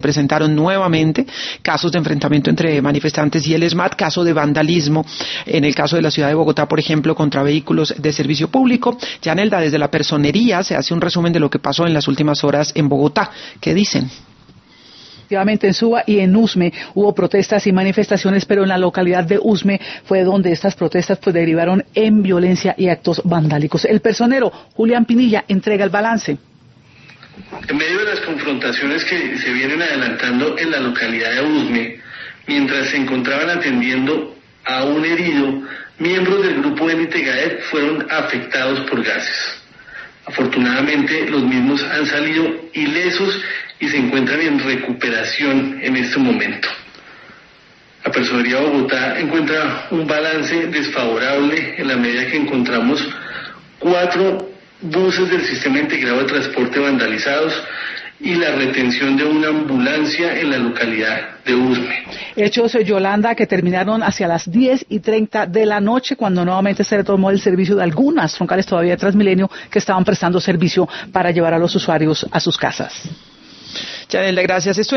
presentaron nuevamente casos de enfrentamiento entre manifestantes y el ESMAD, caso de vandalismo en el caso de la ciudad de Bogotá, por ejemplo, contra vehículos de servicio público. Yanelda, desde la personería se hace un resumen de lo que pasó en las últimas horas en Bogotá. ¿Qué dicen? Efectivamente, en Suba y en Usme hubo protestas y manifestaciones, pero en la localidad de Usme fue donde estas protestas derivaron en violencia y actos vandálicos. El personero Julián Pinilla entrega el balance. En medio de las confrontaciones que se vienen adelantando en la localidad de Usme, mientras se encontraban atendiendo a un herido, miembros del grupo Élite Gaet fueron afectados por gases. Afortunadamente, los mismos han salido ilesos y se encuentran en recuperación en este momento. La Personería de Bogotá encuentra un balance desfavorable en la medida que encontramos 4 buses del Sistema Integrado de Transporte vandalizados y la retención de una ambulancia en la localidad de Usme. Hechos, Yolanda, que terminaron hacia las 10:30 de la noche, cuando nuevamente se retomó el servicio de algunas troncales todavía de Transmilenio que estaban prestando servicio para llevar a los usuarios a sus casas. Yanelda, gracias.